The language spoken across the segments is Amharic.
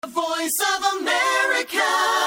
The Voice of America.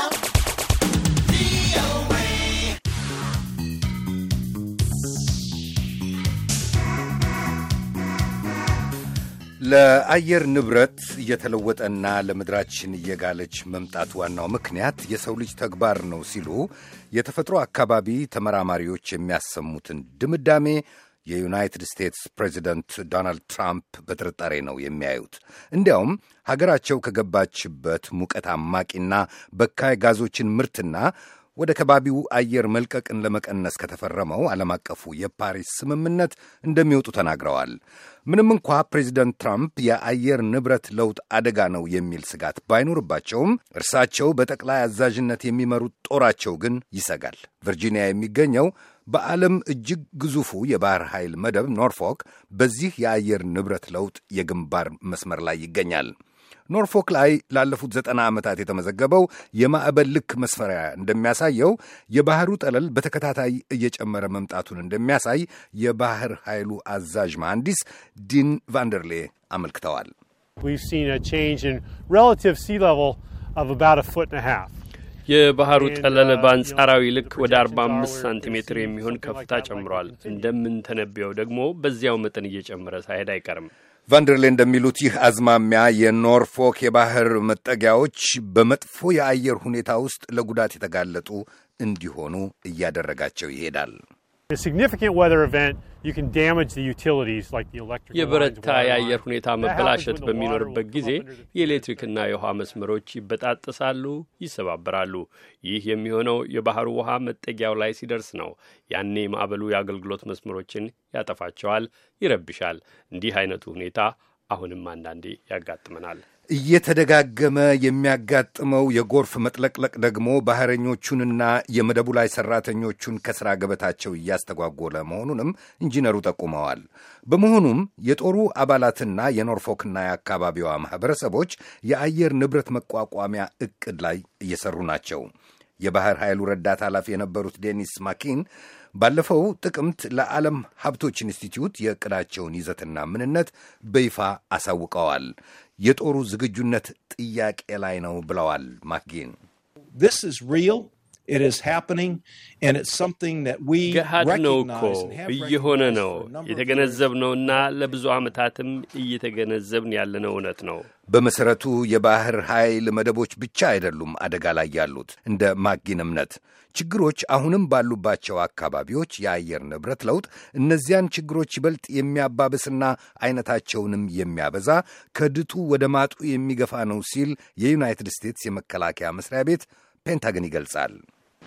ለአየር ንብረት እየተለወጠና ለምድራችን እየጋለች መምጣት ዋናው ምክንያት የሰው ልጅ ተግባር ነው ሲሉ የተፈጥሮ አካባቢ ተመራማሪዎች የሚያሰሙትን ድምዳሜ የዩናይትድ ስቴትስ ፕሬዚደንት ዶናልድ ትራምፕ በጥርጣሬ ነው የሚያዩት። እንዲያውም ሀገራቸው ከገባችበት ሙቀት አማቂና በካይ ጋዞችን ምርትና ወደ ከባቢው አየር መልቀቅን ለመቀነስ ከተፈረመው ዓለም አቀፉ የፓሪስ ስምምነት እንደሚወጡ ተናግረዋል። ምንም እንኳ ፕሬዚደንት ትራምፕ የአየር ንብረት ለውጥ አደጋ ነው የሚል ስጋት ባይኖርባቸውም እርሳቸው በጠቅላይ አዛዥነት የሚመሩት ጦራቸው ግን ይሰጋል። ቨርጂኒያ የሚገኘው በዓለም እጅግ ግዙፉ የባህር ኃይል መደብ ኖርፎክ በዚህ የአየር ንብረት ለውጥ የግንባር መስመር ላይ ይገኛል። ኖርፎክ ላይ ላለፉት 90 ዓመታት የተመዘገበው የማዕበል ልክ መስፈሪያ እንደሚያሳየው የባህሩ ጠለል በተከታታይ እየጨመረ መምጣቱን እንደሚያሳይ የባህር ኃይሉ አዛዥ መሐንዲስ ዲን ቫንደርሌ አመልክተዋል። የባህሩ ጠለል በአንጻራዊ ልክ ወደ 45 ሳንቲሜትር የሚሆን ከፍታ ጨምሯል። እንደምንተነብየው ደግሞ በዚያው መጠን እየጨመረ ሳይሄድ አይቀርም። ቫንደርሌ እንደሚሉት ይህ አዝማሚያ የኖርፎክ የባህር መጠጊያዎች በመጥፎ የአየር ሁኔታ ውስጥ ለጉዳት የተጋለጡ እንዲሆኑ እያደረጋቸው ይሄዳል። የበረታ የአየር ሁኔታ መበላሸት በሚኖርበት ጊዜ የኤሌክትሪክና የውሃ መስመሮች ይበጣጠሳሉ፣ ይሰባበራሉ። ይህ የሚሆነው የባህሩ ውሃ መጠጊያው ላይ ሲደርስ ነው። ያኔ ማዕበሉ የአገልግሎት መስመሮችን ያጠፋቸዋል፣ ይረብሻል። እንዲህ አይነቱ ሁኔታ አሁንም አንዳንዴ ያጋጥመናል። እየተደጋገመ የሚያጋጥመው የጎርፍ መጥለቅለቅ ደግሞ ባህረኞቹንና የመደቡ ላይ ሠራተኞቹን ከሥራ ገበታቸው እያስተጓጎለ መሆኑንም ኢንጂነሩ ጠቁመዋል። በመሆኑም የጦሩ አባላትና የኖርፎክና የአካባቢዋ ማኅበረሰቦች የአየር ንብረት መቋቋሚያ ዕቅድ ላይ እየሠሩ ናቸው። የባህር ኃይሉ ረዳት ኃላፊ የነበሩት ዴኒስ ማኪን ባለፈው ጥቅምት ለዓለም ሀብቶች ኢንስቲትዩት የዕቅዳቸውን ይዘትና ምንነት በይፋ አሳውቀዋል። የጦሩ ዝግጁነት ጥያቄ ላይ ነው ብለዋል ማኪን። ገሃድ ነው እኮ እየሆነ ነው የተገነዘብነውና ለብዙ ዓመታትም እየተገነዘብን ያለነው እውነት ነው። በመሠረቱ የባህር ኃይል መደቦች ብቻ አይደሉም አደጋ ላይ ያሉት። እንደ ማጊን እምነት ችግሮች አሁንም ባሉባቸው አካባቢዎች የአየር ንብረት ለውጥ እነዚያን ችግሮች ይበልጥ የሚያባብስና አይነታቸውንም የሚያበዛ ከድጡ ወደ ማጡ የሚገፋ ነው ሲል የዩናይትድ ስቴትስ የመከላከያ መስሪያ ቤት ፔንታገን ይገልጻል።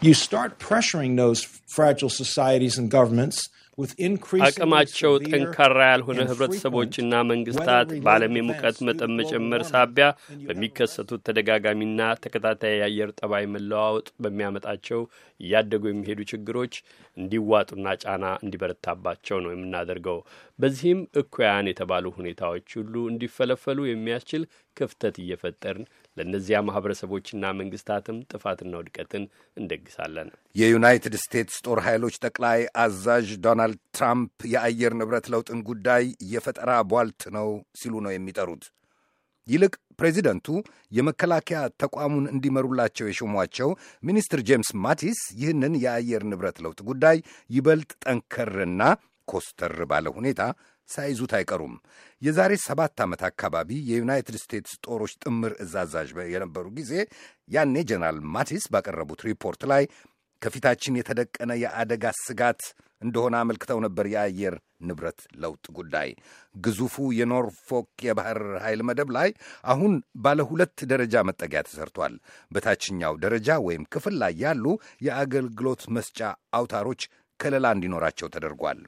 አቅማቸው ጠንካራ ያልሆነ ህብረተሰቦችና መንግስታት በዓለም የሙቀት መጠን መጨመር ሳቢያ በሚከሰቱት ተደጋጋሚና ተከታታይ የአየር ጠባይ መለዋወጥ በሚያመጣቸው እያደጉ የሚሄዱ ችግሮች እንዲዋጡና ጫና እንዲበረታባቸው ነው የምናደርገው። በዚህም እኩያን የተባሉ ሁኔታዎች ሁሉ እንዲፈለፈሉ የሚያስችል ክፍተት እየፈጠርን ለእነዚያ ማኅበረሰቦችና መንግስታትም ጥፋትና ውድቀትን እንደግሳለን። የዩናይትድ ስቴትስ ጦር ኃይሎች ጠቅላይ አዛዥ ዶናልድ ትራምፕ የአየር ንብረት ለውጥን ጉዳይ የፈጠራ ቧልት ነው ሲሉ ነው የሚጠሩት። ይልቅ ፕሬዚደንቱ የመከላከያ ተቋሙን እንዲመሩላቸው የሾሟቸው ሚኒስትር ጄምስ ማቲስ ይህንን የአየር ንብረት ለውጥ ጉዳይ ይበልጥ ጠንከርና ኮስተር ባለ ሁኔታ ሳይዙት አይቀሩም። የዛሬ 7 ዓመት አካባቢ የዩናይትድ ስቴትስ ጦሮች ጥምር እዝ አዛዥ የነበሩ ጊዜ ያኔ ጀነራል ማቲስ ባቀረቡት ሪፖርት ላይ ከፊታችን የተደቀነ የአደጋ ስጋት እንደሆነ አመልክተው ነበር። የአየር ንብረት ለውጥ ጉዳይ ግዙፉ የኖርፎክ የባህር ኃይል መደብ ላይ አሁን ባለ 2 ደረጃ መጠጊያ ተሰርቷል። በታችኛው ደረጃ ወይም ክፍል ላይ ያሉ የአገልግሎት መስጫ አውታሮች ከለላ እንዲኖራቸው ተደርጓል።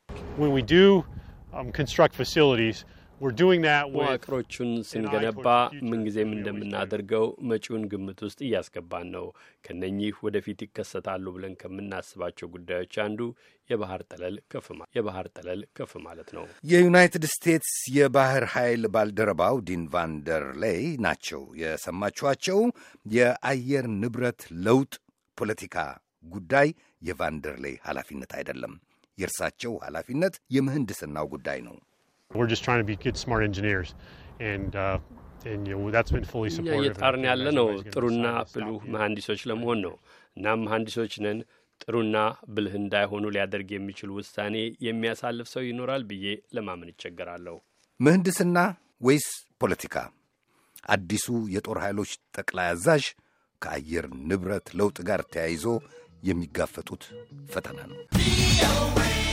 መዋቅሮቹን ስንገነባ ምንጊዜም እንደምናደርገው መጪውን ግምት ውስጥ እያስገባን ነው። ከነኚህ ወደፊት ይከሰታሉ ብለን ከምናስባቸው ጉዳዮች አንዱ የባህር ጠለል ከፍ ማለት ነው። የዩናይትድ ስቴትስ የባህር ኃይል ባልደረባው ዲን ቫንደርሌይ ናቸው የሰማችኋቸው። የአየር ንብረት ለውጥ ፖለቲካ ጉዳይ የቫንደርሌይ ኃላፊነት አይደለም። የእርሳቸው ኃላፊነት የምህንድስናው ጉዳይ ነው። We're just trying to be good, smart engineers. And እየጣርን ያለነው ጥሩና ብልህ መሐንዲሶች ለመሆን ነው። እናም መሐንዲሶች ነን። ጥሩና ብልህ እንዳይሆኑ ሊያደርግ የሚችል ውሳኔ የሚያሳልፍ ሰው ይኖራል ብዬ ለማመን ይቸገራለሁ። ምህንድስና ወይስ ፖለቲካ? አዲሱ የጦር ኃይሎች ጠቅላይ አዛዥ ከአየር ንብረት ለውጥ ጋር ተያይዞ የሚጋፈጡት ፈተና ነው።